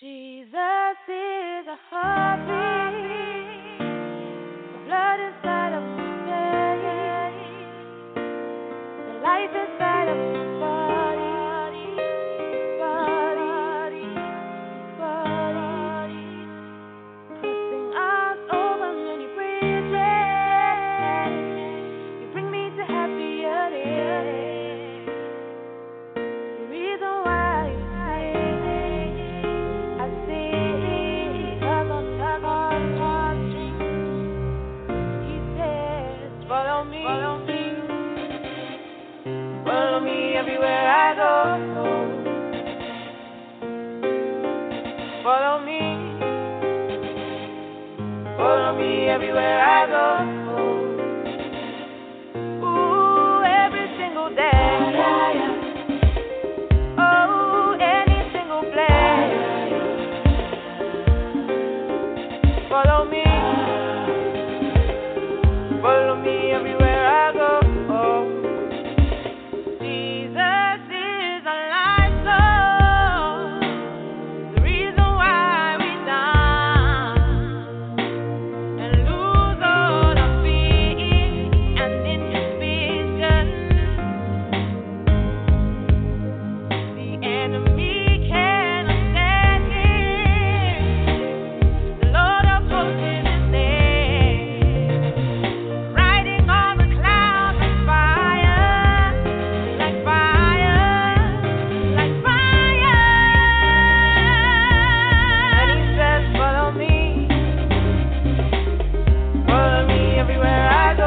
Jesus is a heartbeat, the blood inside of my veins, the life inside of my body, body, body. Crossing arms over many bridges, you bring me to happier days. The reason why you I see love on the heartstrings. He says, follow me, follow me everywhere I go. Follow me everywhere I go. Ooh, every single day. Oh, any single place. Follow me everywhere I go. Oh, Jesus is a life song, the reason why we dance and lose all our fear and inhibition. The enemy cannot stand here. The Lord of hosts is his name. Riding on the clouds of fire, like fire, like fire. And he says, follow me everywhere I go.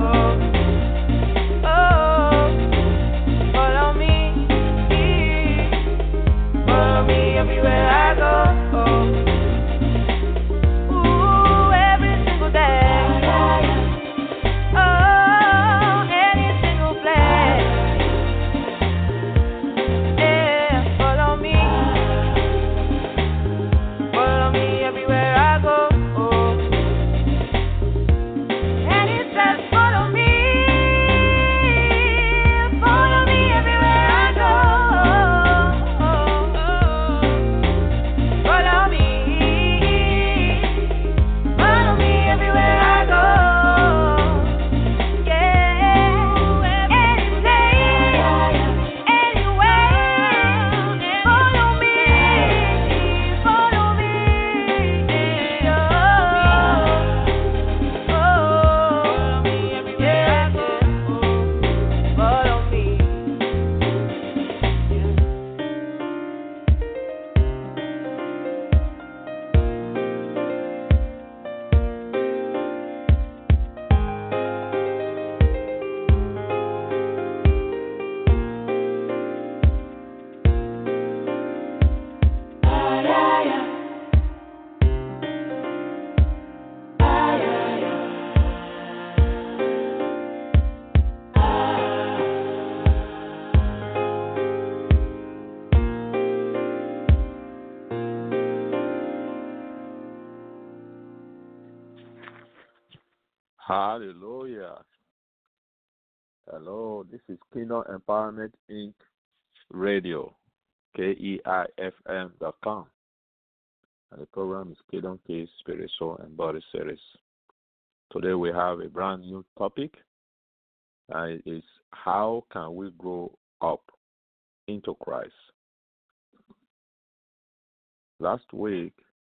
Oh, follow me everywhere I go. Ooh, every single day. Oh, any single place. Yeah, follow me everywhere I go. And it says, follow me everywhere I go. Follow me everywhere I go. Yeah, any place, anywhere. Follow me. Follow me everywhere I go. Follow me. Hallelujah. Hello, this is Kingdom Empowerment Inc. Radio, KEIFM.com. And the program is Kingdom Case, Spirit, Soul, and Body Series. Today we have a brand new topic, and it is how can we grow up into Christ? Last week,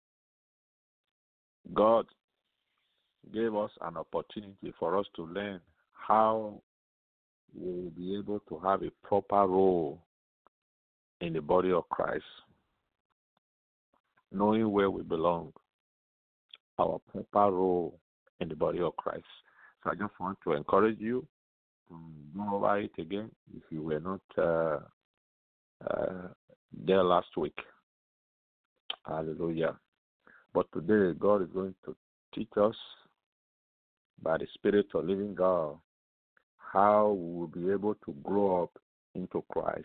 God gave us an opportunity for us to learn how we will be able to have a proper role in the body of Christ, knowing where we belong, our proper role in the body of Christ. So I just want to encourage you to go over it again if you were not there last week. Hallelujah. But today, God is going to teach us by the Spirit of living God how we will be able to grow up into Christ,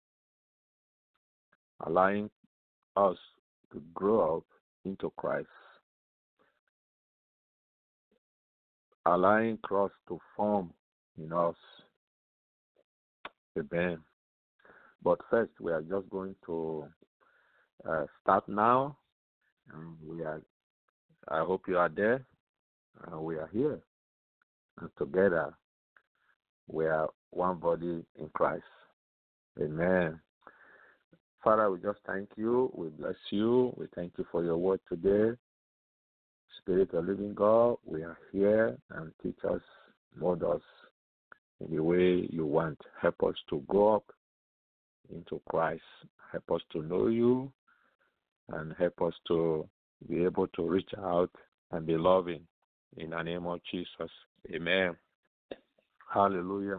allowing us to grow up into Christ, allowing Christ to form in us. Amen. But first, we are just going to start now. I hope you are there. We are here. And together, we are one body in Christ. Amen. Father, we just thank you. We bless you. We thank you for your word today. Spirit of living God, we are here, and teach us, mold us in the way you want. Help us to grow up into Christ. Help us to know you, and help us to be able to reach out and be loving. In the name of Jesus. Amen. Hallelujah.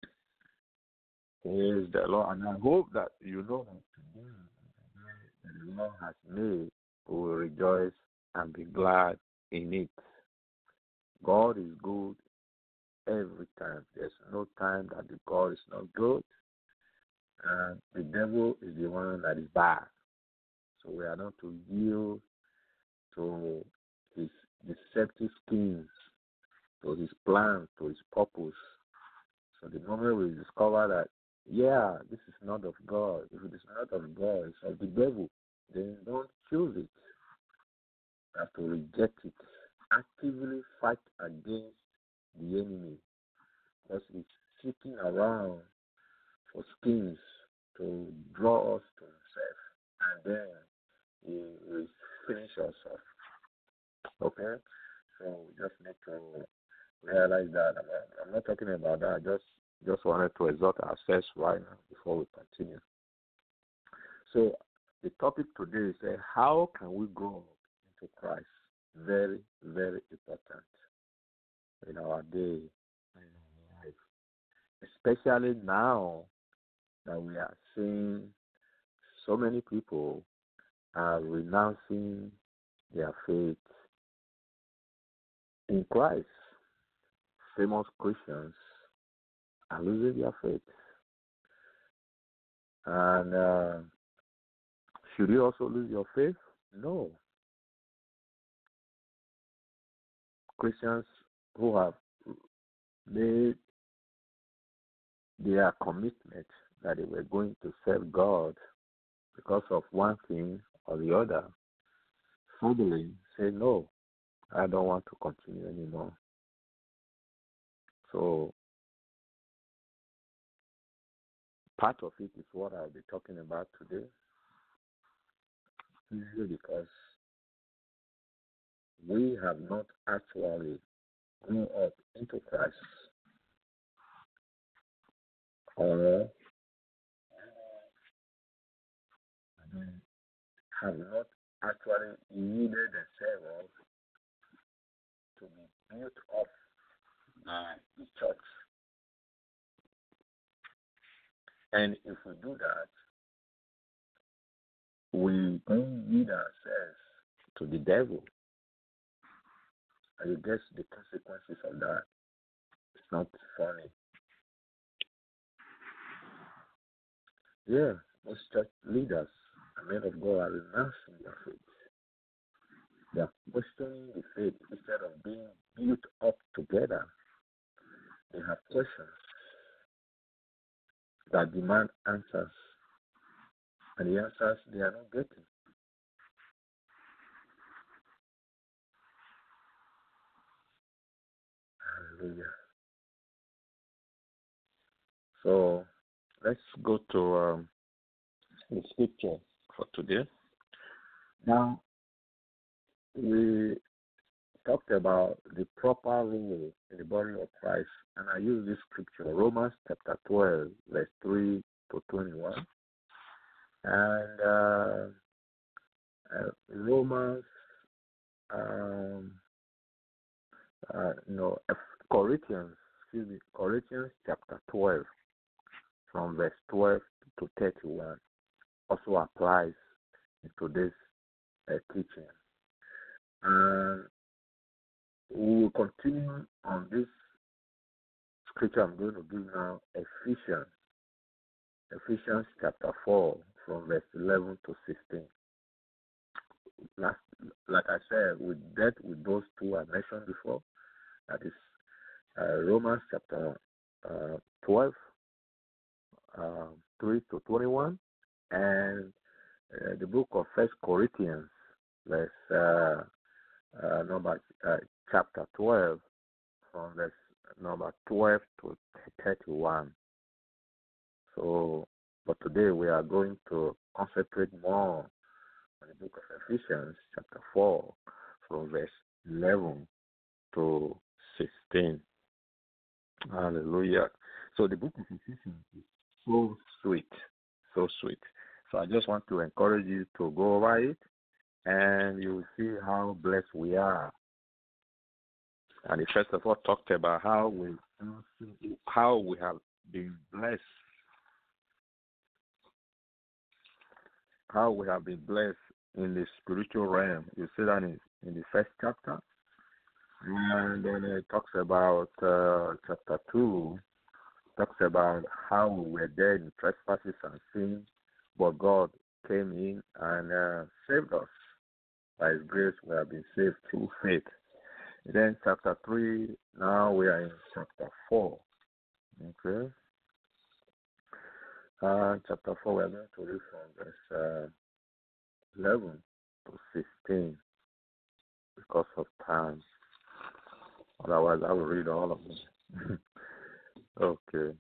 Praise the Lord. And I hope that you know that today the Lord has made, we will rejoice and be glad in it. God is good every time. There's no time that the God is not good. And the devil is the one that is bad. So we are not to yield to his deceptive schemes, to his plan, to his purpose. So the moment we discover that, this is not of God, if it is not of God, it's of the devil, then don't choose it. You have to reject it. Actively fight against the enemy, because he's seeking around for schemes to draw us to himself, and then he will finish us off. Okay? So we just need to realize that. I'm not talking about that. I just wanted to exhort ourselves right now before we continue. So the topic today is how can we grow into Christ? Very, very important in our day and in our life. Especially now that we are seeing so many people are renouncing their faith in Christ. Famous Christians are losing their faith. And should you also lose your faith? No. Christians who have made their commitment that they were going to serve God because of one thing or the other, suddenly say, no, I don't want to continue anymore. So part of it is what I'll be talking about today, usually because we have not actually grown up into Christ, or have not actually yielded themselves to be built up by the church. And if we do that, we don't yield ourselves to the devil. And you guess the consequences of that. It's not funny. Yeah, most church leaders and men of God are renouncing their faith. They are questioning the faith instead of being built up together. They have questions that demand answers, and the answers they are not getting. Hallelujah. So let's go to the scripture for today. Now, we talked about the proper role in the body of Christ, and I use this scripture, Romans chapter 12, verse 3 to 21, and Romans, Corinthians chapter 12, from verse 12 to 31, also applies into this teaching. And we will continue on this scripture I'm going to give now, Ephesians chapter 4, from verse 11 to 16. Like I said, we dealt with those two I mentioned before. That is Romans chapter 12, 3 to 21, and the book of First Corinthians, verse number chapter 12, from verse number 12 to 31. So, but today we are going to concentrate more on the book of Ephesians, chapter 4, from verse 11 to 16. Hallelujah. So the book of Ephesians is so sweet, so sweet. So I just want to encourage you to go over it, and you will see how blessed we are. And it first of all talked about how we have been blessed, how we have been blessed in the spiritual realm. You see that in the first chapter, and then it talks about chapter 2. Talks about how we were dead in trespasses and sins, but God came in and saved us. By His grace, we have been saved through faith. Then chapter 3, now we are in chapter 4. Okay. Chapter 4, we are going to read from verse 11 to 16 because of time. Otherwise, I will read all of them. Okay.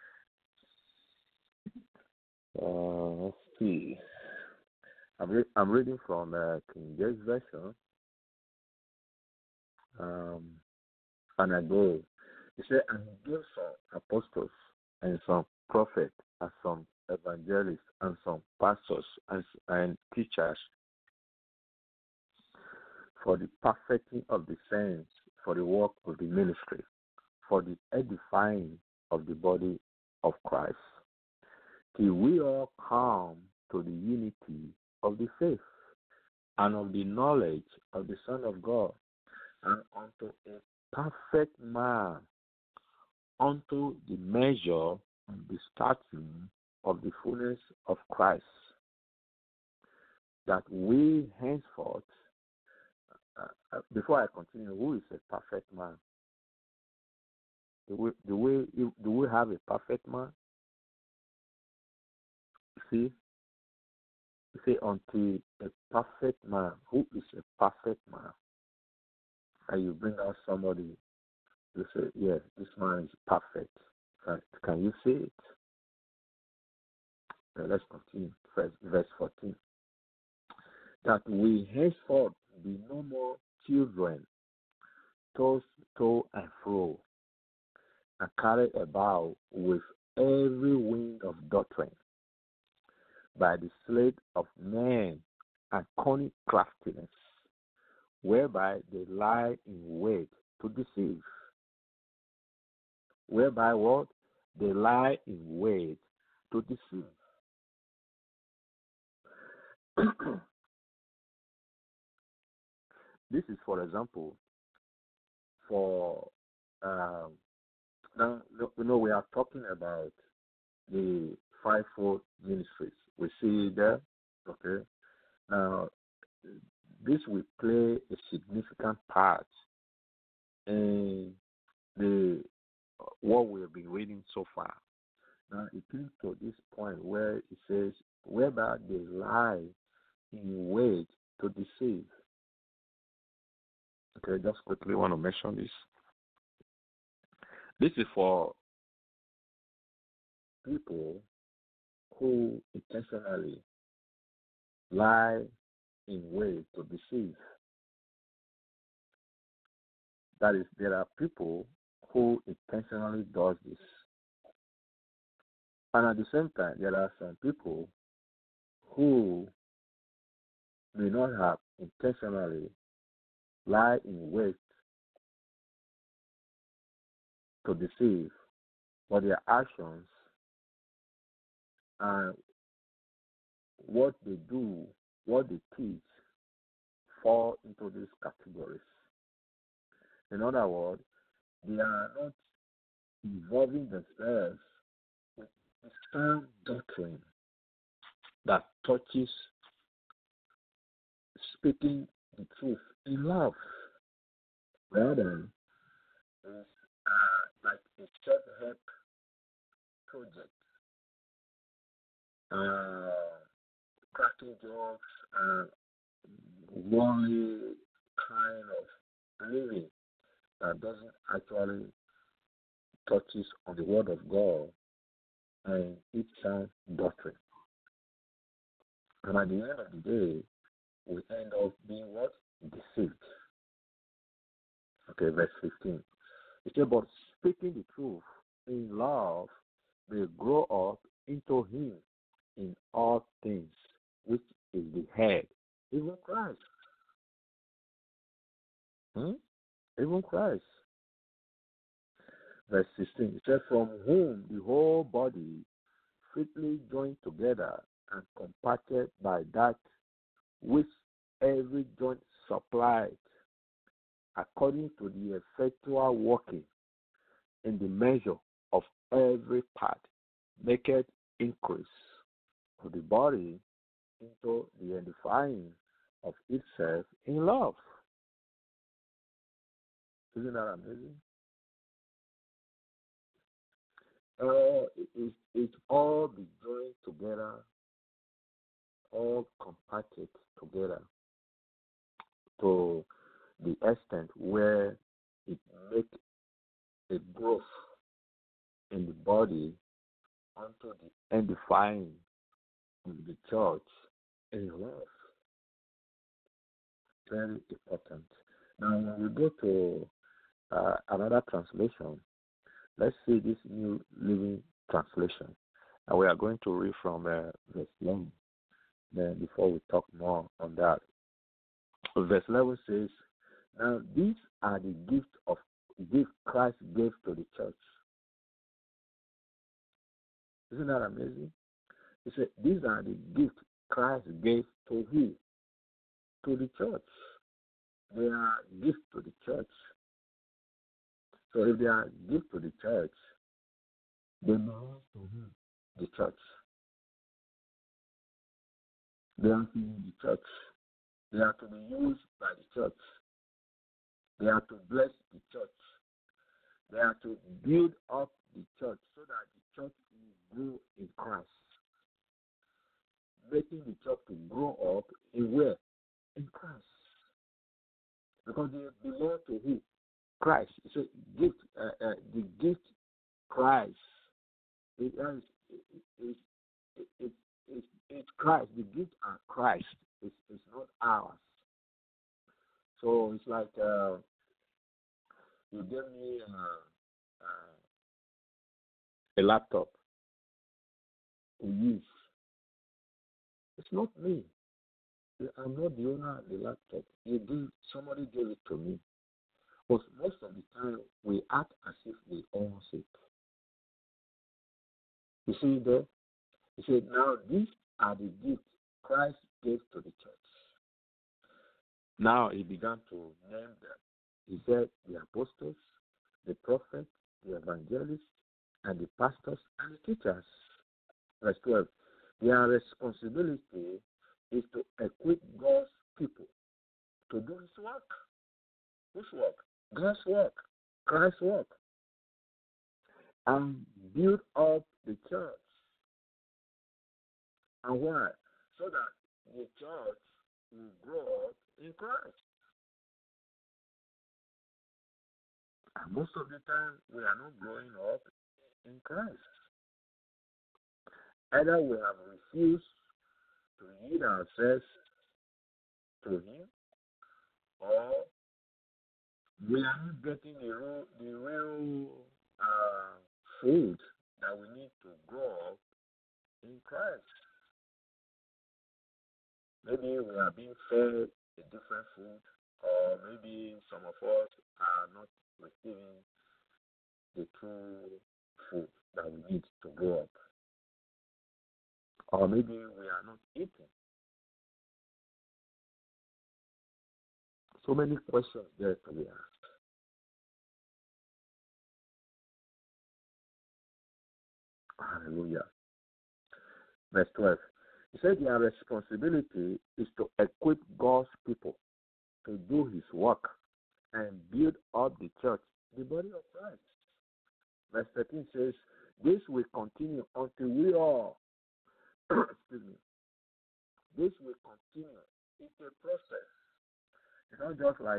Let's see. I'm reading from King James Version. And I go. He said, and He gave some apostles and some prophets and some evangelists and some pastors and teachers for the perfecting of the saints, for the work of the ministry, for the edifying of the body of Christ, till we all come to the unity of the faith and of the knowledge of the Son of God, and unto a perfect man, unto the measure and the stature of the fullness of Christ, that we henceforth, before I continue, who is a perfect man? Do we have a perfect man? See, you say unto a perfect man. Who is a perfect man? And you bring out somebody, you say, yes, this man is perfect. Can you see it? Let's continue. Verse 14. That we henceforth be no more children, tossed to and fro, and carried about with every wind of doctrine, by the sleight of men and cunning craftiness, whereby they lie in wait to deceive. Whereby what? They lie in wait to deceive. This is, for example, for now, we are talking about the fivefold ministries. We see there, okay. Now, this will play a significant part in what we have been reading so far. Now, it comes to this point where it says, whereby they lie in wait to deceive. Okay, just quickly want to mention this. This is for people who intentionally lie in wait to deceive. That is, there are people who intentionally does this. And at the same time, there are some people who may not have intentionally lie in wait to deceive, but their actions and what they do, what they teach, fall into these categories. In other words, they are not involving themselves with sound doctrine that touches speaking the truth in love, rather it's like a self-help project. cracking jokes and worldly kind of living that doesn't actually touches on the word of God and its sound doctrine. And at the end of the day, we end up being what? Deceived. Okay, verse 15. It says, but speaking the truth in love, they grow up into him in all things, which is the head, even Christ. Even Christ. Verse 16, it says, from whom the whole body fitly joined together and compacted by that which every joint supplied, according to the effectual working in the measure of every part, maketh increase of the body into the edifying of itself in love. Isn't that amazing? It all be joined together, all compacted together to the extent where it makes a growth in the body unto the edifying of the church in love. Very important. Now, when we go to another translation, let's see this New Living Translation. And we are going to read from verse 11. Then before we talk more on that. Verse 11 says, now these are the gift Christ gave to the church. Isn't that amazing? He said, these are the gifts Christ gave to who? To the church. They are gifts to the church. So if they are gifts to the church, they belong to who? The church. They are to the church. They are to be used by the church. They are to bless the church. They are to build up the church so that the church will grow in Christ. Making the church to grow up in where? In Christ. Because they belong to who? Christ. It's a gift. The gift Christ. It's Christ. The gift are Christ. It's not ours. So it's like you give me a laptop to use. It's not me. I'm not the owner of the laptop. Somebody gave it to me. But most of the time, we act as if we own it. You see there? He said, now these are the gifts Christ gave to the church. Now he began to name them. He said, the apostles, the prophets, the evangelists, and the pastors and the teachers. Verse 12. Their responsibility is to equip God's people to do his work. Whose work? God's work. Christ's work. And build up the church. And why? So that the church will grow up in Christ. And most of the time, we are not growing up in Christ. Either we have refused to yield ourselves to him, or we are not getting the real food that we need to grow up in Christ. Maybe we are being fed a different food, or maybe some of us are not receiving the true food that we need to grow up. Or maybe we are not eating. So many questions there to be asked. Hallelujah. Verse 12. He said their responsibility is to equip God's people to do his work and build up the church, the body of Christ. Verse 13 says, this will continue until we all excuse me, It's not just like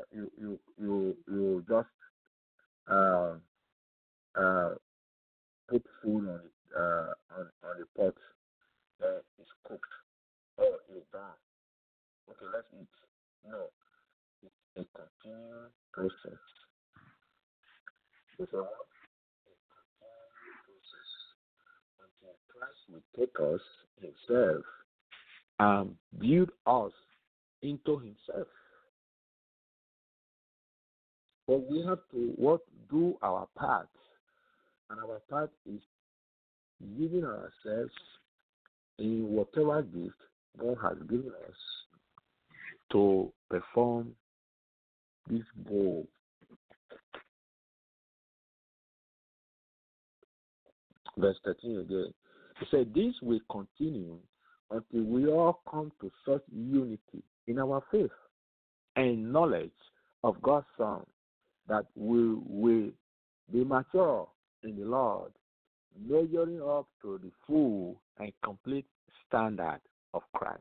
you just uh, uh, put food on it on the pot, it's cooked or it's done. Okay, let's eat. No, it's a continuous process. It's a what? Process until Christ will take us Himself and build us into Himself. But we have to what do our part, and our part is giving ourselves in whatever gift God has given us to perform this goal. Verse 13 again. He said, this will continue until we all come to such unity in our faith and knowledge of God's Son that we will be mature in the Lord, measuring up to the full and complete standard of Christ.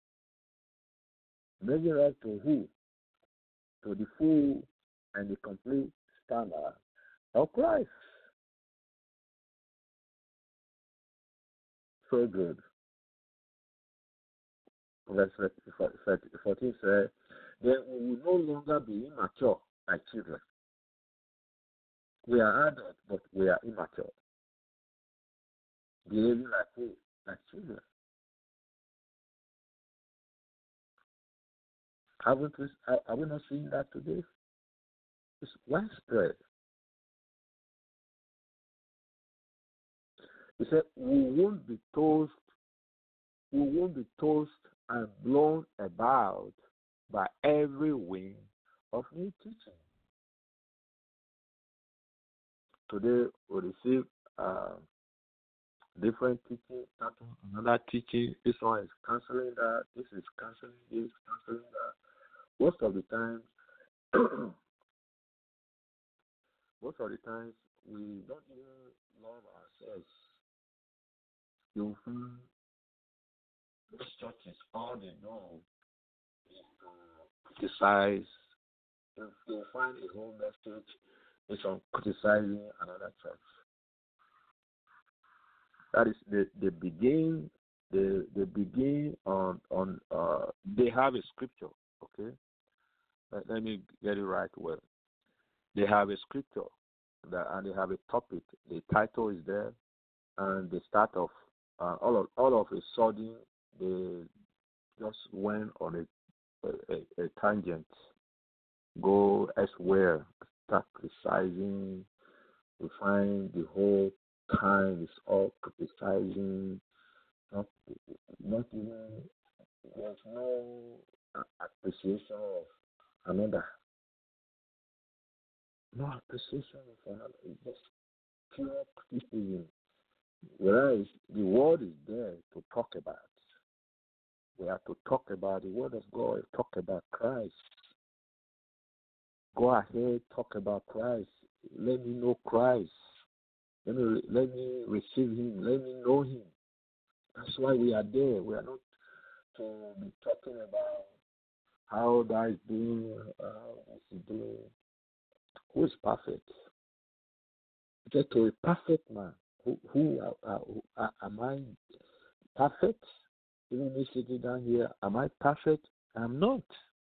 Measure up to who? To the full and the complete standard of Christ. So good. Verse 14 says, then we will no longer be immature like children. We are adults, but we are immature. Behaving like who? Like children. Are we not seeing that today? It's widespread. He said, we won't be tossed and blown about by every wind of new teaching. Today we receive different teaching, another teaching. This one is canceling that. This is canceling this, canceling that. Most of the times, we don't even love ourselves. You'll find these churches, all they know is to criticize. You'll find a whole message is on criticizing another church. That is they begin on they have a scripture, okay? Let me get it right well. They have a scripture and they have a topic. The title is there, and they start off all of a sudden they just went on a tangent, go elsewhere, start criticizing. We find the whole time is all criticizing. Not even there's no appreciation of another. No appreciation of another. It's just pure criticism. Whereas the word is there to talk about. We have to talk about the word of God, talk about Christ. Go ahead, talk about Christ. Let me know Christ. Let me receive Him. Let me know Him. That's why we are there. We are not to be talking about how that is doing, what's he doing. Who is perfect? Just to a perfect man. Who am I perfect? Even me sitting down here, am I perfect? I'm not.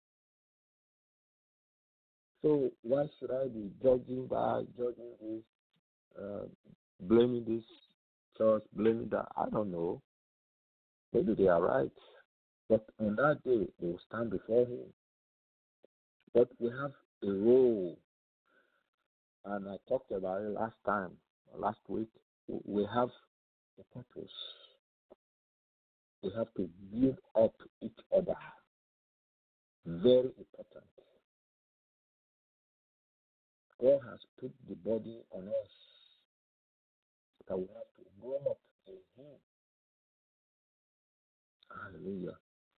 So why should I be judging this, blaming this church, blaming that? I don't know. Maybe they are right. But on that day, they will stand before Him. But we have a role, and I talked about it last week. We have a purpose. We have to build up each other. Very important. God has put the body on us that we have to grow up in Him. Hallelujah.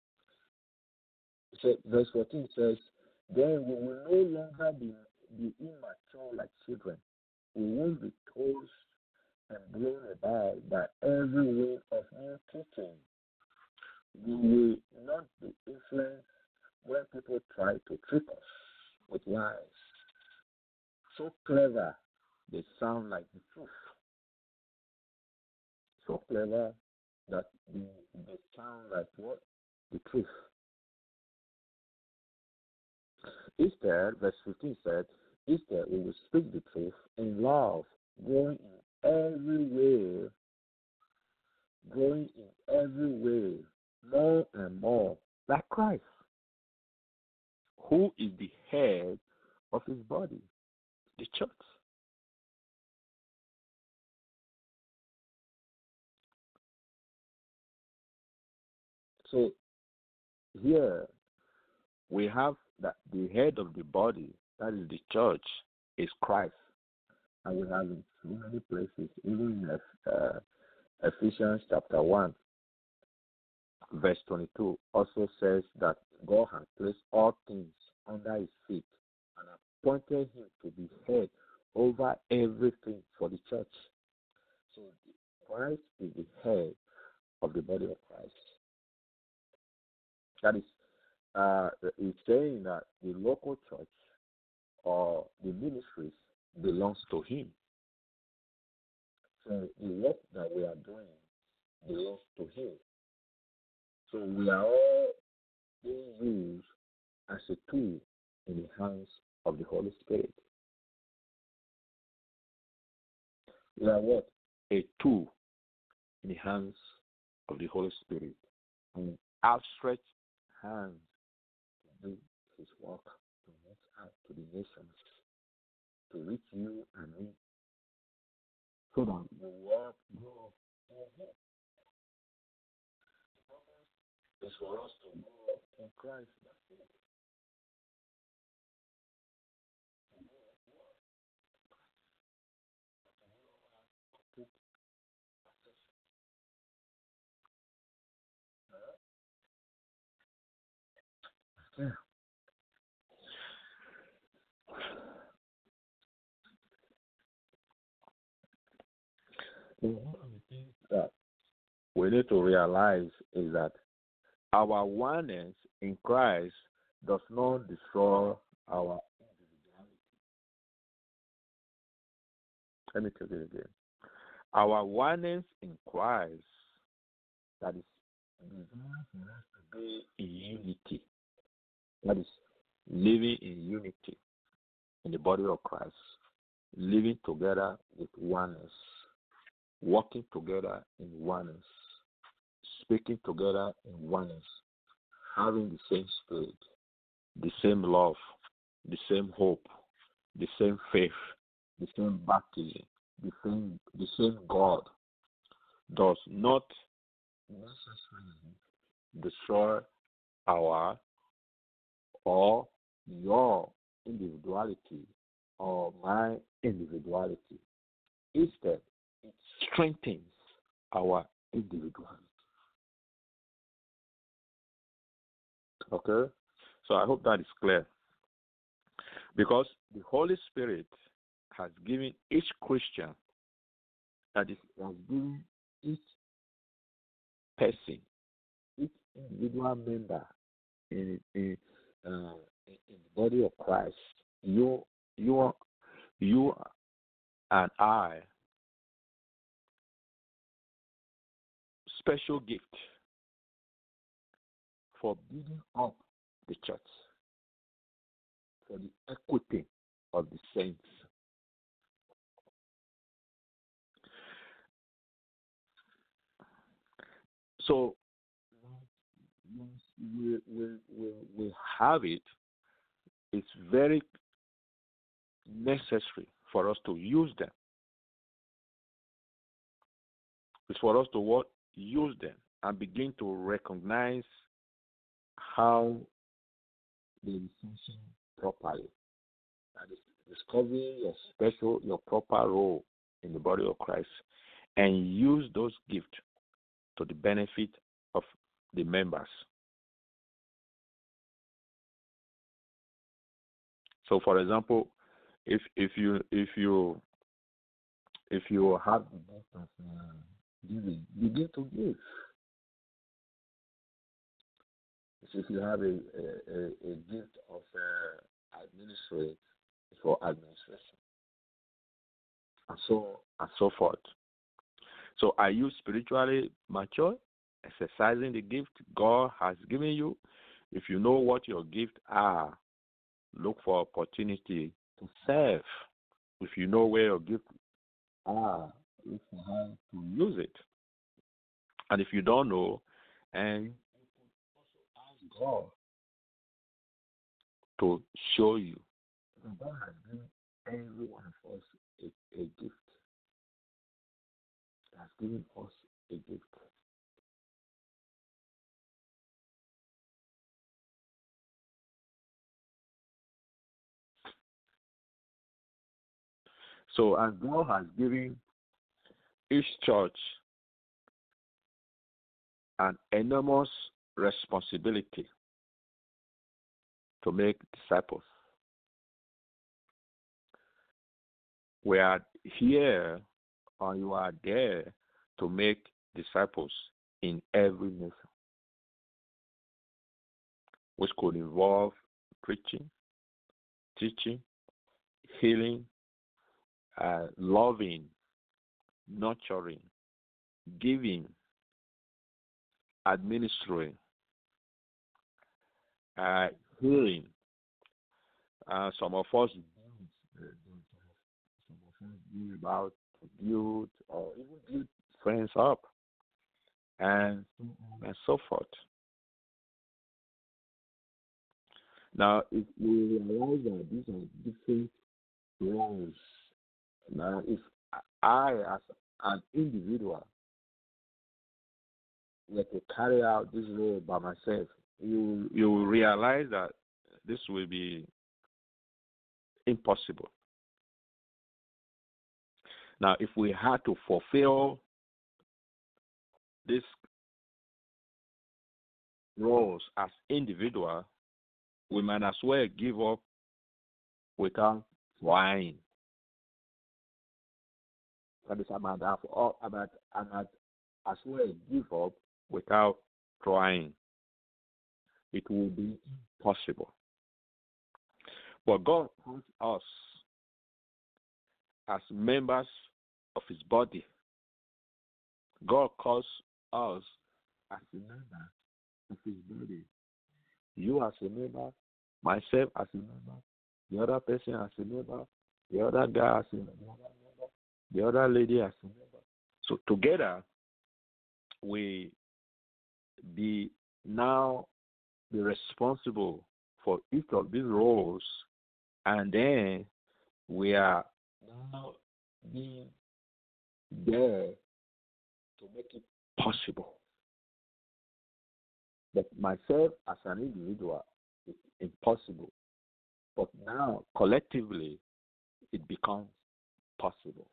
So verse 14 says, then we will no longer be immature like children. We won't be tossed and blown about by every wind of new teaching. We will not be influenced when people try to trick us with lies, so clever, they sound like the truth. So clever that they sound like what? The truth. Instead, verse 15 said, instead we will speak the truth in love, growing in every way, growing in every way, more and more, like Christ, who is the head of his body, the church. So here we have that the head of the body, that is the church, is Christ. And we have in so many places, even in Ephesians chapter 1, verse 22, also says that God has placed all things under his feet and appointed him to be head over everything for the church. So Christ is the head of the body of Christ. That is, it's saying that the local church or the ministries belongs to him. So the work that we are doing belongs to him. So we are all being used as a tool in the hands of the Holy Spirit. We are what? A tool in the hands of the Holy Spirit. An outstretched hand to do his work, to reach out to the nations, to reach you and me, so that the work grows in him. It's for us to grow in Christ. Yeah. One of the things that we need to realize is that our oneness in Christ does not destroy our individuality. Let me take it again. Our oneness in Christ, that is designed for us to be in unity. That is living in unity in the body of Christ, living together with oneness, working together in oneness, speaking together in oneness, having the same spirit, the same love, the same hope, the same faith, the same baptism, the same God does not necessarily destroy our or your individuality or my individuality. Instead, it strengthens our individuality. Okay? So I hope that is clear. Because the Holy Spirit has given each Christian, that is, has given each person, each individual member in the body of Christ, you and I, special gift for building up the church, for the equity of the saints. So once we have it, it's very necessary for us to use them. It's for us to what? Use them and begin to recognize how they function properly. That is discovering your proper role in the body of Christ and use those gifts to the benefit of the members. So, for example, if you have the gift of giving, begin to give. if you have a gift of administration for administration, and so forth. So are you spiritually mature, exercising the gift God has given you? If you know what your gifts are, look for opportunity to serve. If you know where your gifts are, look for how to use it. And if you don't know, and ask God to show you. God has given every one of us a gift. He has given us a gift. So, and God has given each church an enormous responsibility to make disciples. We are here, or you are there, to make disciples in every nation, which could involve preaching, teaching, healing, loving, nurturing, giving, administering, healing. Some of us be about to build or even build friends up, and so forth. Now, if we realize that these are different roles, now if I, as an individual, were to carry out this role by myself, you will realize that this will be impossible. Now, if we had to fulfill these roles as individual, we might as well give up without trying. That is, I might as well give up without trying. It will be impossible. But God calls us as members of His body. God calls us as a member of His body. You as a member, myself as a member, the other person as a member, the other guy as a member, the other lady as a member. So together, we now be responsible for each of these roles, and then we are now being there to make it possible. But myself as an individual, it's impossible. But now, collectively, it becomes possible.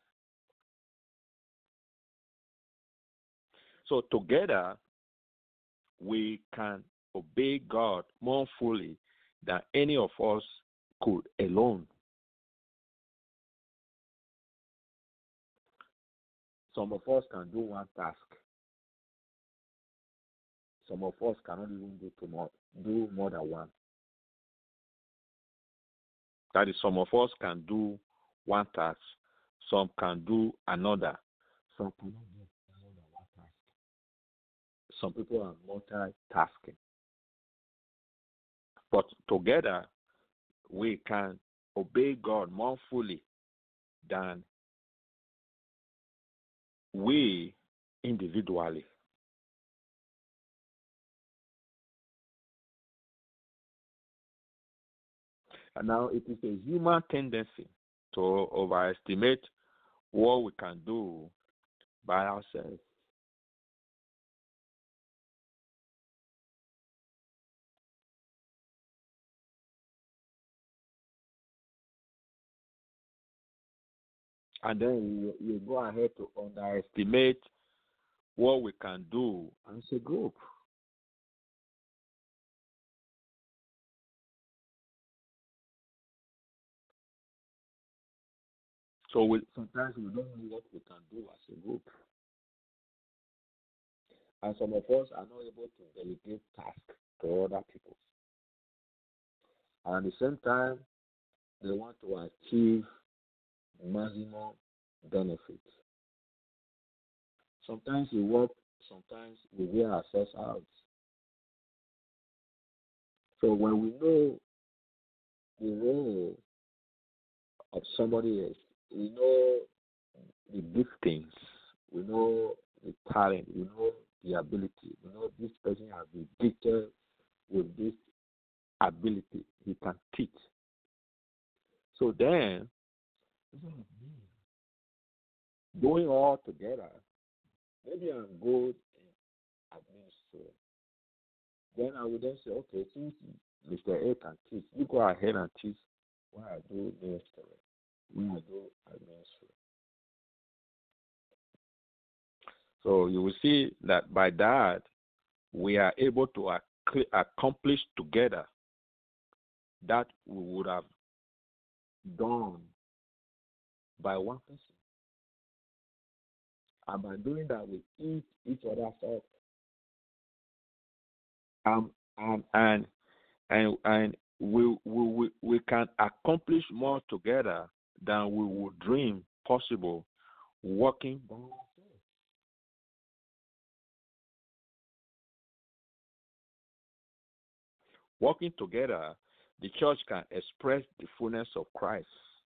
So together, we can obey God more fully than any of us could alone. Some of us can do one task. Some of us cannot even do more than one. That is, some of us can do one task. Some can do another. Some cannot do more than one task. Some people are multitasking. But together, we can obey God more fully than we individually. And now it is a human tendency to overestimate what we can do by ourselves. And then we go ahead to underestimate what we can do as a group. So sometimes we don't know what we can do as a group. And some of us are not able to delegate tasks to other people. And at the same time, they want to achieve maximum benefit. Sometimes we work, sometimes we wear ourselves out. So when we know the role of somebody else, we know the giftings, we know the talent, we know the ability, we know this person has been gifted with this ability, he can teach. So then, going all together, maybe I'm good in administration. Then I would then say, okay, since Mr. A can teach, you go ahead and teach what I do ministry, what I do administration. So you will see that by that, we are able to accomplish together that we would have done by one person. And by doing that, we eat each other up. And we can accomplish more together than we would dream possible working by ourselves. Working together, the church can express the fullness of Christ.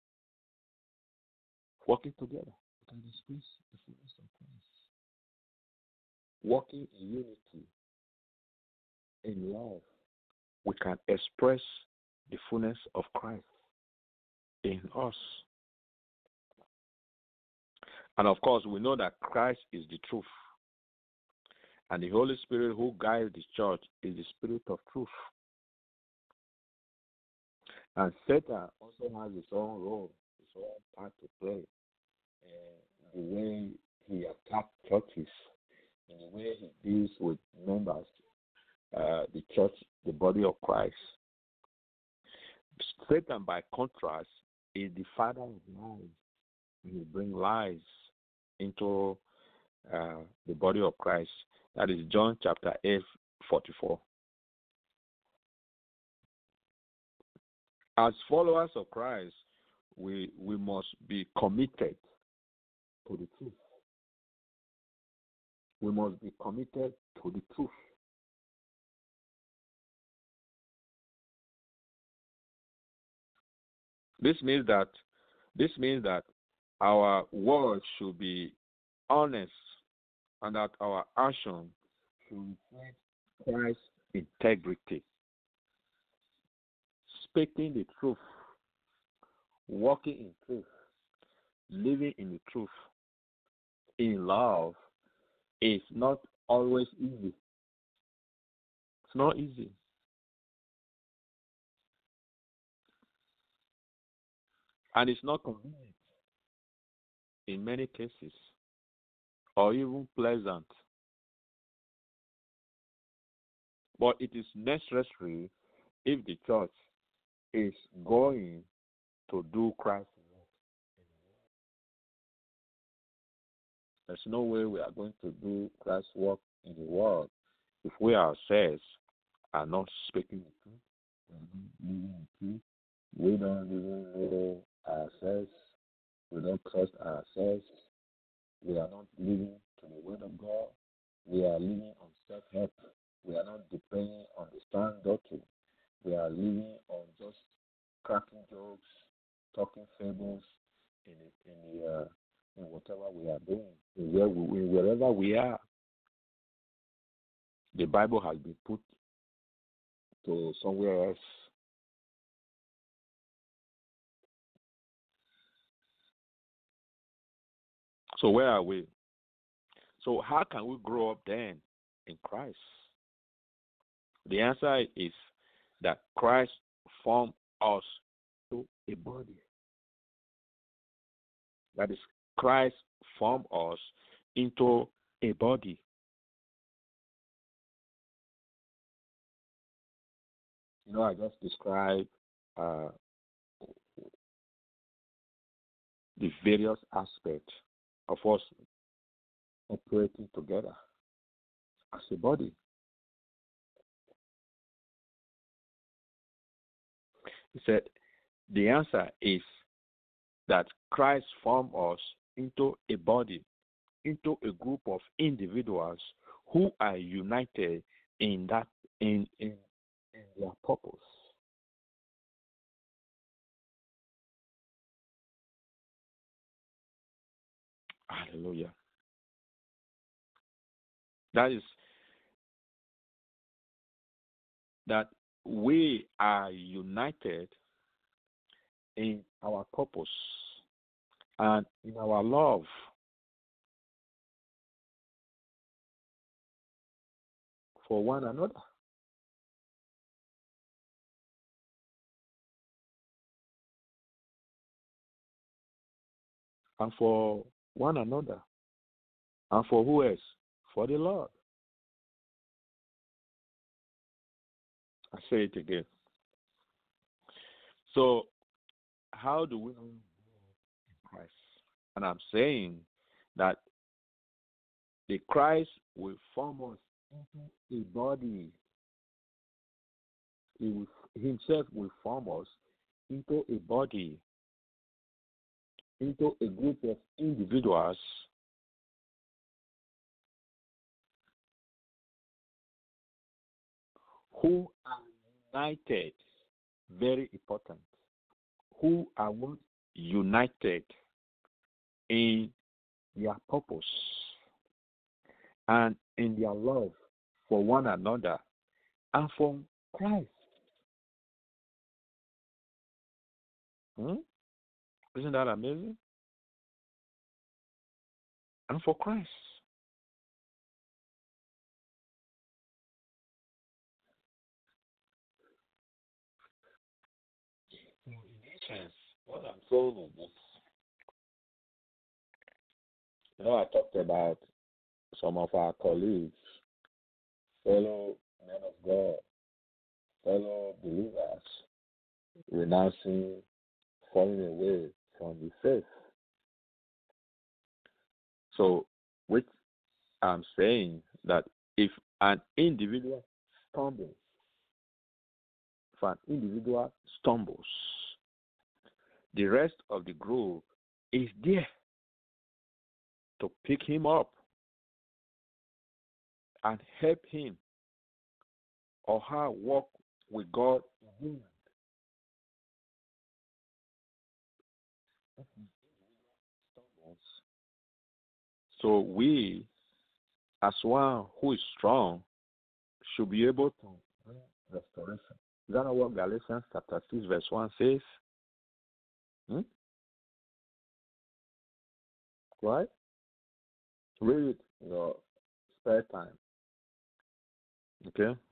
Working together, we can express the fullness of Christ. Working in unity, in love, we can express the fullness of Christ in us. And of course, we know that Christ is the truth. And the Holy Spirit who guides the church is the Spirit of truth. And Satan also has his own role, his own part to play. The way he attacks churches, in the way he deals with members, the church, the body of Christ. Satan, by contrast, is the father of lies. He brings lies into the body of Christ. That is John chapter 8:44. As followers of Christ, we must be committed to the truth. We must be committed to the truth. This means that our words should be honest and that our action should reflect Christ's integrity. Speaking the truth, walking in truth, living in the truth, in love, is not always easy. It's not easy. And it's not convenient in many cases, or even pleasant. But it is necessary if the church is going to do Christ's work. There's no way we are going to do Christ's work in the world if we ourselves are not speaking the truth, we are not living the truth, we don't even know ourselves, we don't trust ourselves, we are not living to the Word of God, we are living on self-help, we are not depending on the sound doctrine, we are living on just cracking jokes, talking fables in whatever we are doing, wherever we are. The Bible has been put to somewhere else. So where are we? So how can we grow up then in Christ? The answer is that Christ formed us to a body. That is, Christ formed us into a body. You know, I just described the various aspects of us operating together as a body. He said the answer is that Christ formed us into a body, into a group of individuals who are united in that in their purpose. Hallelujah. That is that we are united in our purpose and in our love for one another and for one another and for who else? For the Lord. I say it again. So, how do we know Christ? And I'm saying that the Christ will form us into a body. Himself will form us into a body, into a group of individuals who are united. Very important. Who are united in their purpose and in their love for one another and for Christ. Isn't that amazing? And for Christ. In essence, what I'm saying is this. I talked about some of our colleagues, fellow men of God, fellow believers, renouncing, falling away from the faith. So, which I'm saying that if an individual stumbles, the rest of the group is there to pick him up and help him or her walk with God. So we, as one who is strong, should be able to bring restoration. Is that not what Galatians chapter 6 verse 1 says? Right? Read it in your spare time. Okay?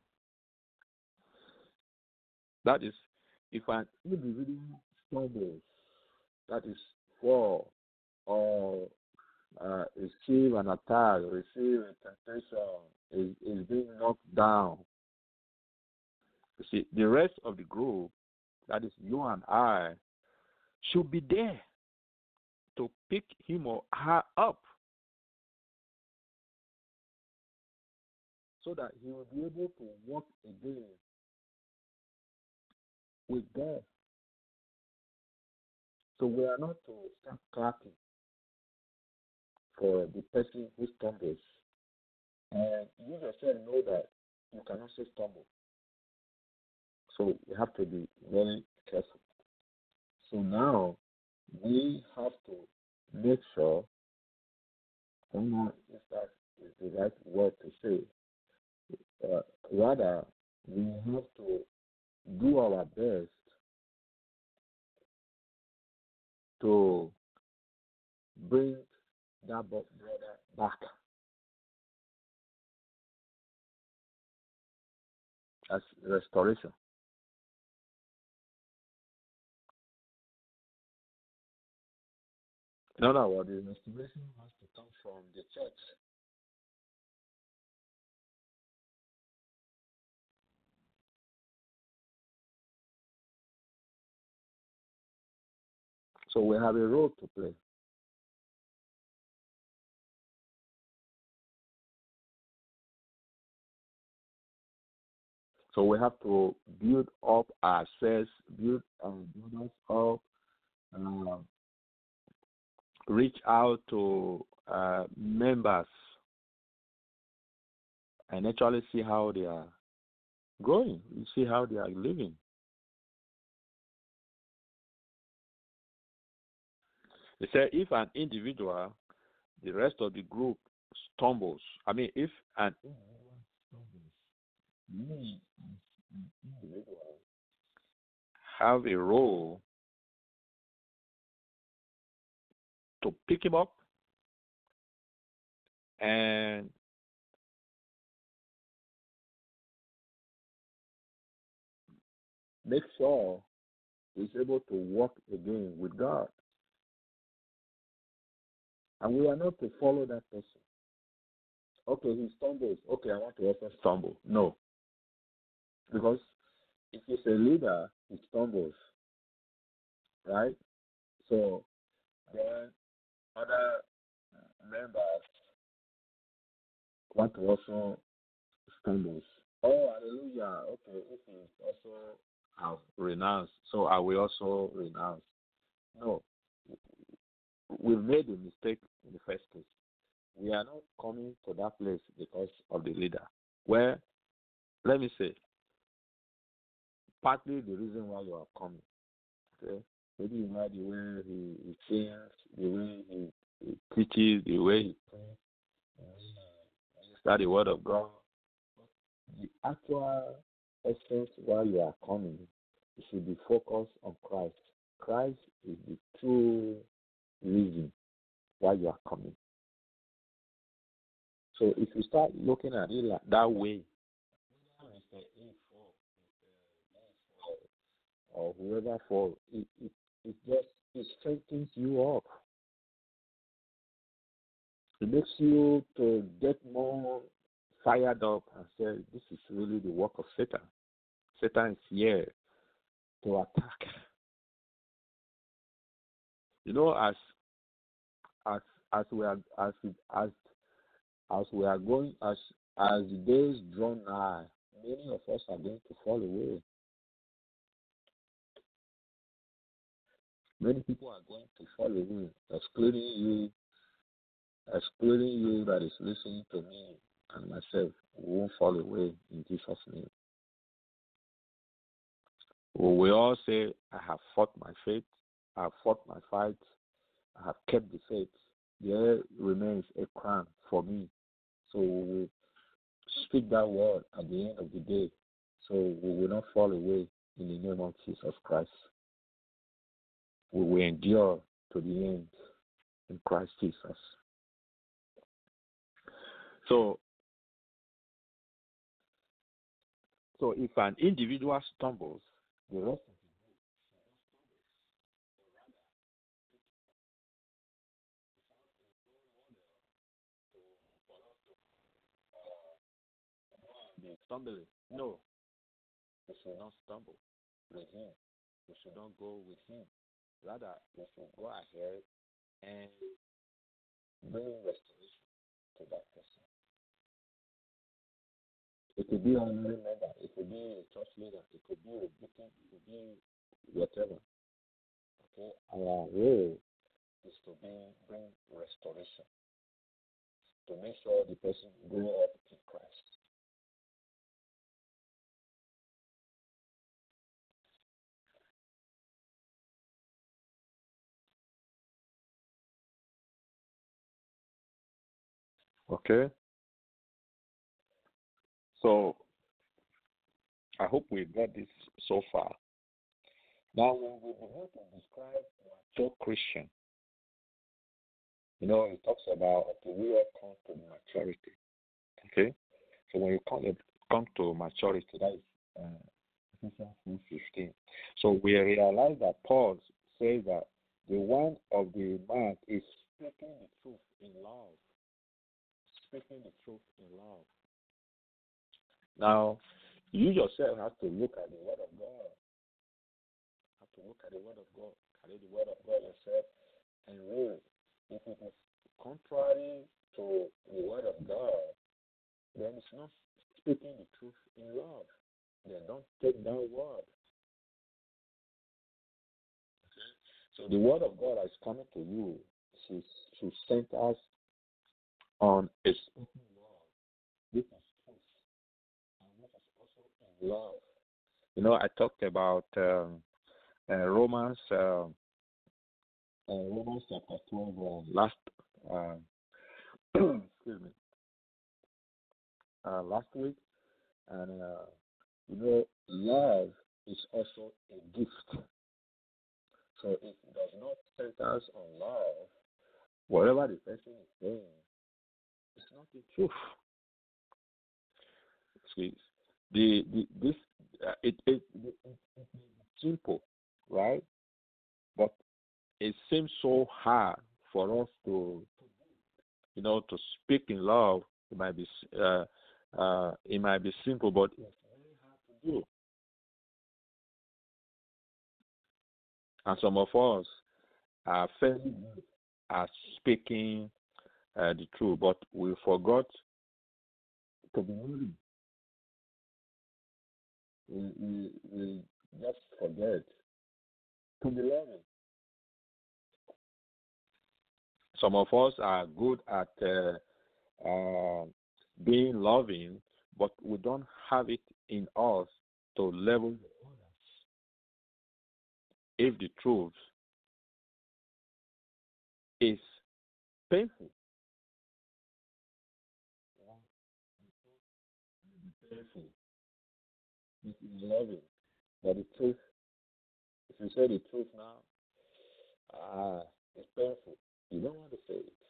That is, if an individual stumbles, that is fall, or receive an attack, receive a temptation, is being knocked down. You see, the rest of the group, that is you and I, should be there to pick him or her up so that he will be able to walk again with God. So we are not to start clapping for the person who stumbles. And you yourself know that you cannot say stumble. So we have to be very careful. So now we have to make sure, I don't know if that is the right word to say, rather we have to do our best to bring that brother back as restoration. In other words, the restoration has to come from the church. So we have a role to play. So we have to build up ourselves, build us up, uh, reach out to members and actually see how they are growing, see how they are living. They say if an individual, the rest of the group stumbles. I mean, if an individual stumbles, we as an individual have a role to pick him up and make sure he's able to walk again with God. And we are not to follow that person. Okay, he stumbles. Okay, I want to also stumble. No. Because if he's a leader, he stumbles. Right? So then other members want to also stumble. Oh, hallelujah. Okay, if he also have renounced, so I will also renounce. No. We've made a mistake in the first place. We are not coming to that place because of the leader. Where, let me say, partly the reason why you are coming. Okay? Maybe you know the way he sings, the way he teaches, the way he prays, study the word of God. The actual essence why you are coming, you should be focused on Christ. Christ is the true reason why you are coming. So if you start looking at it like that way, or whoever falls, it strengthens you up. It makes you to get more fired up and say, this is really the work of Satan. Satan is here to attack. You know, as we are going, as the days draw nigh, many of us are going to fall away. Many people are going to fall away, excluding you that is listening to me and myself. We won't fall away in Jesus' name. We all say, I have fought my faith, I have fought my fight, I have kept the faith. There remains a crown for me. So we will speak that word at the end of the day. So we will not fall away in the name of Jesus Christ. We will endure to the end in Christ Jesus. So if an individual stumbles, the rest of the stumbling, no, we should not stumble with him. We should not go with him. Rather, we should go ahead and bring restoration to that person. It could be an member, it could be a church leader, it could be a deacon, it could be whatever. Okay, our role is to bring restoration, to make sure the person grow up in Christ. Okay. So I hope we got this so far. Now we will begin to describe mature Christian. You know, it talks about we all come to maturity. Okay? So when you come to maturity, that is Ephesians 2:15. So we realize that Paul says that the one of the man is speaking the truth in love. Speaking the truth in love. Now, you yourself have to look at the Word of God. Have to look at the Word of God. Carry the Word of God yourself and read. If it is contrary to the Word of God, then it's not speaking the truth in love. Then don't take that word. So the word of God is coming to you. She, she sent us on a spoken word. This is truth. And this is also in love. I talked about Romans chapter 12 last, uh, excuse me, last week, and love is also a gift. So if it does not center us on love, whatever the person is saying, it's not the truth. See, the this it simple, right? But it seems so hard for us to speak in love. It might be simple, but it's very hard to do. And some of us are fairly good at speaking the truth, but we forgot to be willing. We just forget to be loving. Some of us are good at being loving, but we don't have it in us to level with others. If the truth is painful, painful, it is loving. But the truth, if you say the truth now, it's painful. You don't want to say it.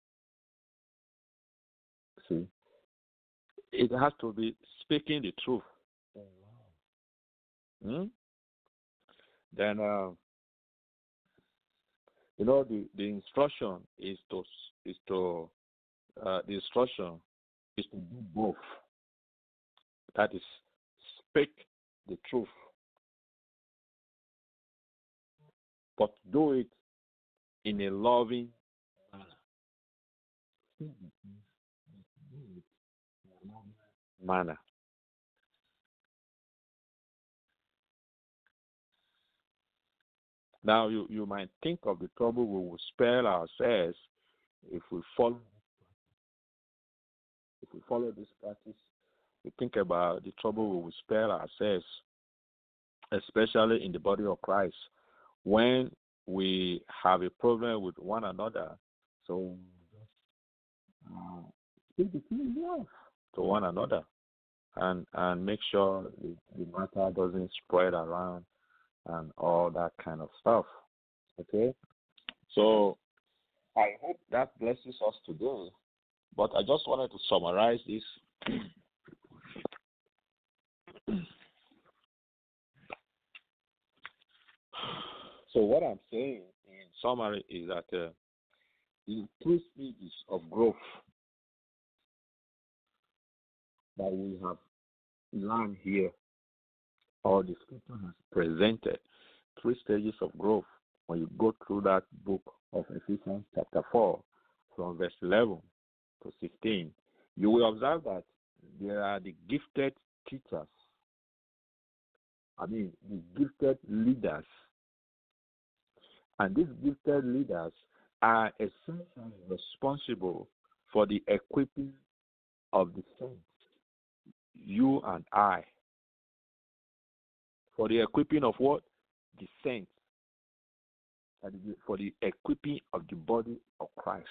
See, it has to be speaking the truth. Hmm? Then, the instruction is to the instruction is to do both. That is, speak the truth, but do it in a loving manner. Now, you might think of the trouble we will spare ourselves if we follow this practice. We think about the trouble we will spare ourselves, especially in the body of Christ, when we have a problem with one another. So uh, speak the truth love to one another, and make sure the matter doesn't spread around and all that kind of stuff. Okay, so I hope that blesses us today. But I just wanted to summarize this. So what I'm saying in summary is that the two stages of growth that we have learned here, or the scripture has presented, three stages of growth. When you go through that book of Ephesians chapter 4, from verse 11 to 16, you will observe that there are the gifted teachers, the gifted leaders. And these gifted leaders are essentially responsible for the equipping of the saints, you and I. For the equipping of what? The saints. And for the equipping of the body of Christ.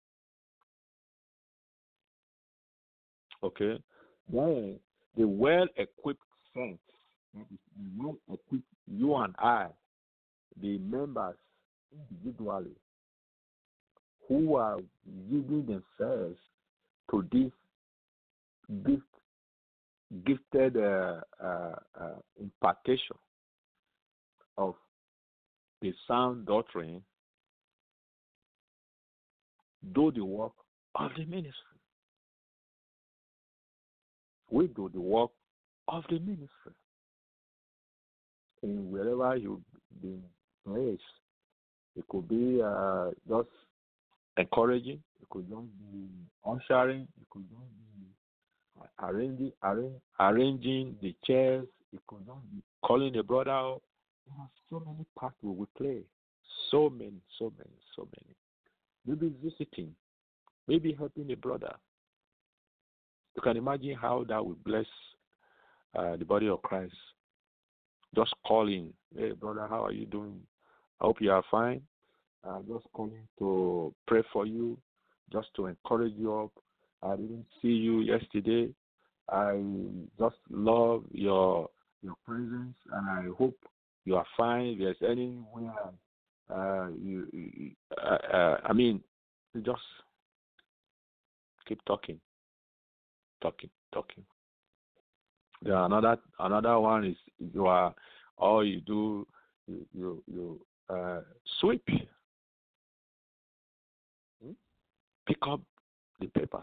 Okay? Then the well-equipped saints, the well-equipped you and I, the members individually, who are giving themselves to this gifted impartation of the sound doctrine, do the work of the ministry. We do the work of the ministry. And wherever you've been placed, it could be just encouraging, it could just be ushering, it could just be arranging the chairs. It could not be calling a brother out. There are so many parts we will play. So many, so many, so many. Maybe visiting, maybe helping a brother. You can imagine how that would bless the body of Christ. Just calling, hey brother, how are you doing? I hope you are fine. Just calling to pray for you, just to encourage you up. I didn't see you yesterday. I just love your presence, and I hope you are fine. If there's anywhere I mean, just keep talking. Then another one is you are all you do you sweep, pick up the papers.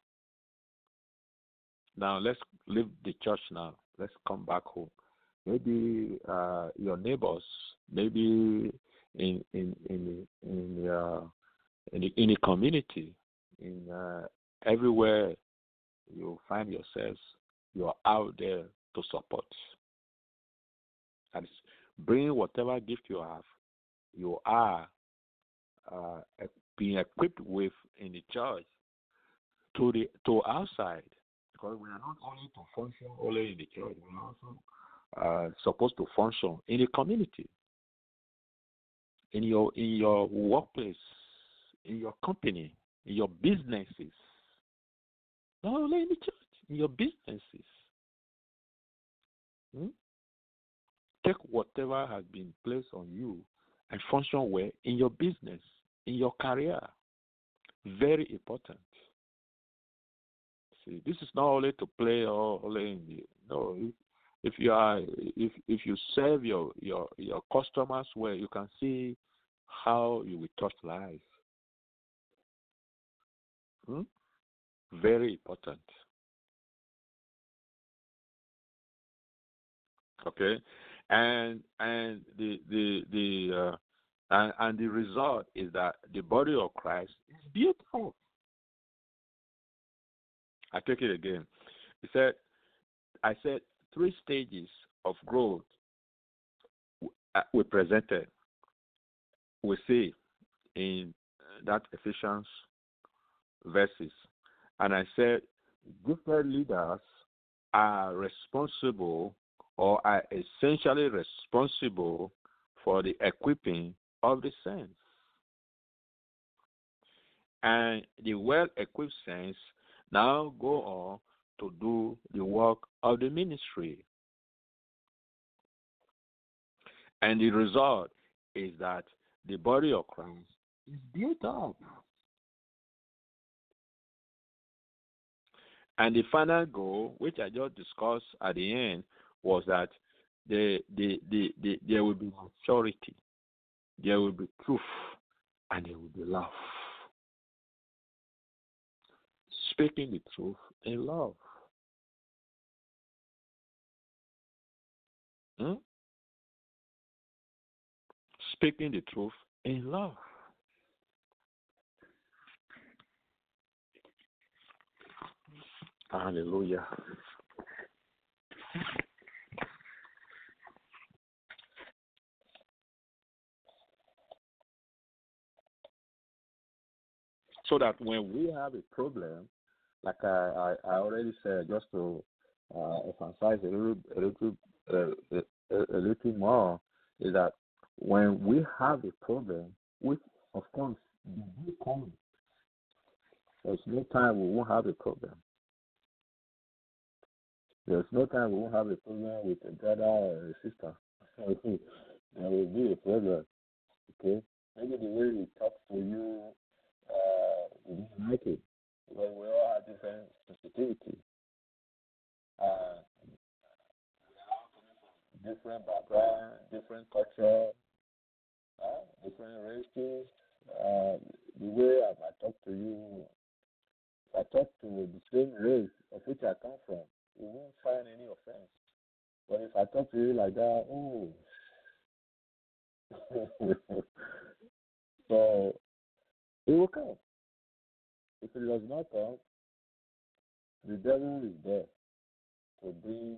Now let's leave the church now. Let's come back home. Maybe your neighbors, maybe in the community, in everywhere you find yourselves, you are out there to support. And bring whatever gift you have, you are being equipped with in the church to outside, because we are not only to function only in the church, we are also supposed to function in the community, in your workplace, in your company, in your businesses, not only in the church, in your businesses. Take whatever has been placed on you and function well in your business, in your career. Very important. See, this is not only to play or only in the no. If you serve your customers well, you can see how you will touch life. Very important. Okay, and the result is that the body of Christ is beautiful. I take it again. I said 3 stages of growth we presented. We see in that Ephesians verses, and I said different leaders are responsible or are essentially responsible for the equipping of the saints. And the well-equipped saints now go on to do the work of the ministry. And the result is that the body of Christ is built up. And the final goal, which I just discussed at the end, was that there will be maturity, there will be truth, and there will be love. Speaking the truth in love. Speaking the truth in love. Hallelujah. So that when we have a problem, like I already said, just to emphasize a little more, is that when we have a problem, which of course will come, there's no time we won't have a problem. There's no time we won't have a problem with a brother or a sister. There will be a problem. Okay? Maybe the way we talk to you, we don't like it. Because we all have different sensitivity. Different background, different culture, different races. The way I talk to you, if I talk to the same race of which I come from, you won't find any offense. But if I talk to you like that, oh. So it will come. If it does not come, The devil is there to bring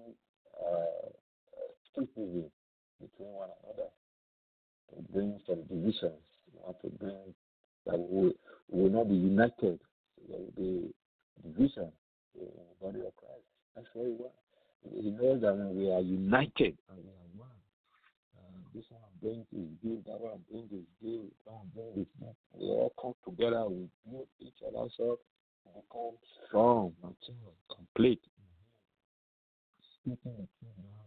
schism between one another, to bring some divisions, to bring that we will not be united. There will be division in the body of Christ. That's what he wants. He knows that when we are united and we are one, this one brings his gift, that one brings his gift, that one brings his gift. We all come together, we build each other up, become strong, mature, complete. Speaking the truth now,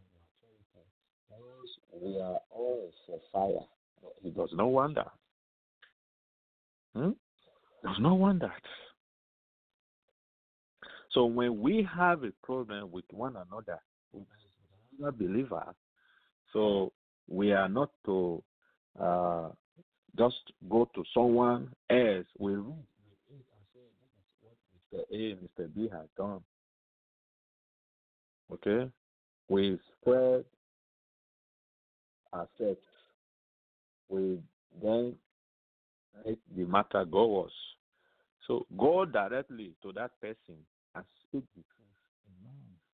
we are all for fire. He does not want that. Does not want that. So when we have a problem with one another, with another believer, so we are not to just go to someone else. We read and say, this is what Mr. A, Mr. B has done. Okay? We spread ourselves. We then make the matter go worse. So go directly to that person and speak the truth in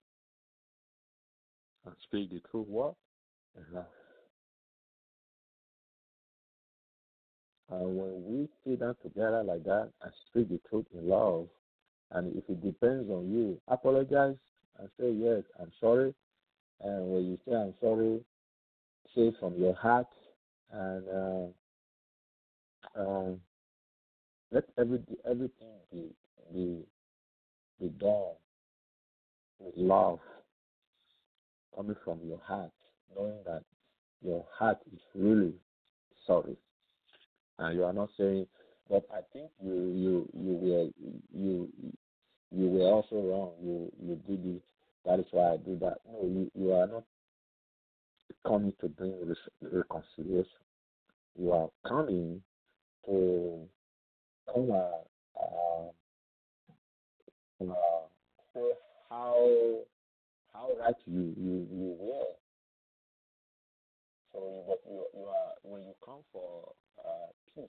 love. And speak the truth what? In love. And when we sit down together like that and speak the truth in love, and if it depends on you, apologize and say, yes, I'm sorry. And when you say I'm sorry, say from your heart, and let everything be done with love, coming from your heart, knowing that your heart is really sorry, and you are not saying, "But I think you were also wrong. You did it. That is why I did that." No, you are not coming to bring reconciliation. You are coming to come say how right you were. So, but you are, when you come for peace,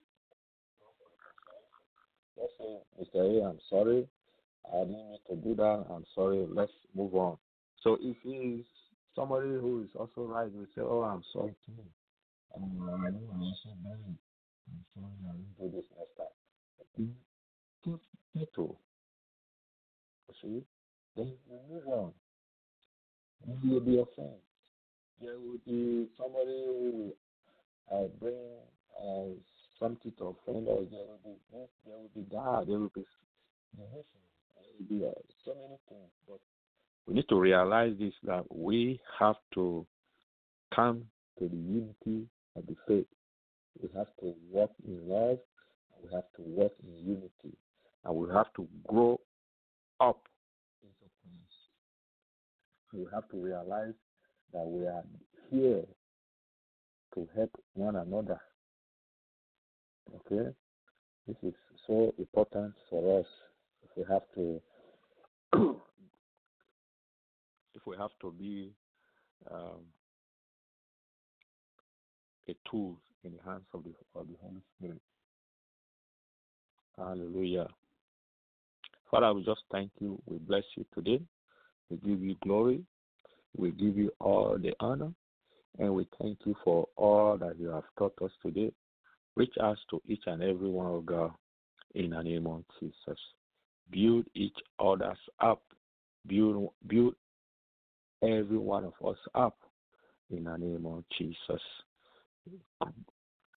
let's say, Mr. A, I'm sorry, I didn't mean to do that. I'm sorry. Let's move on. So if he's somebody who is also right, we say, oh, I'm sorry too. I know I'm also bad. I'm sorry, I will do this next time. People, see, then you move on. You will be offended. There will be somebody who will bring something to offend us. There will be this, there will be that, there will be division, there will be so many things. But we need to realize this, that we have to come to the unity of the faith. We have to walk in love. We have to walk in unity. And we have to grow up into Christ. We have to realize that we are here to help one another. Okay? This is so important for us. If we have to be a tool in the hands of the Holy Spirit. Hallelujah. Father, we just thank you. We bless you today. We give you glory. We give you all the honor. And we thank you for all that you have taught us today. Reach us to each and every one of God in the name of Jesus. Build each other's up. Build every one of us up in the name of Jesus.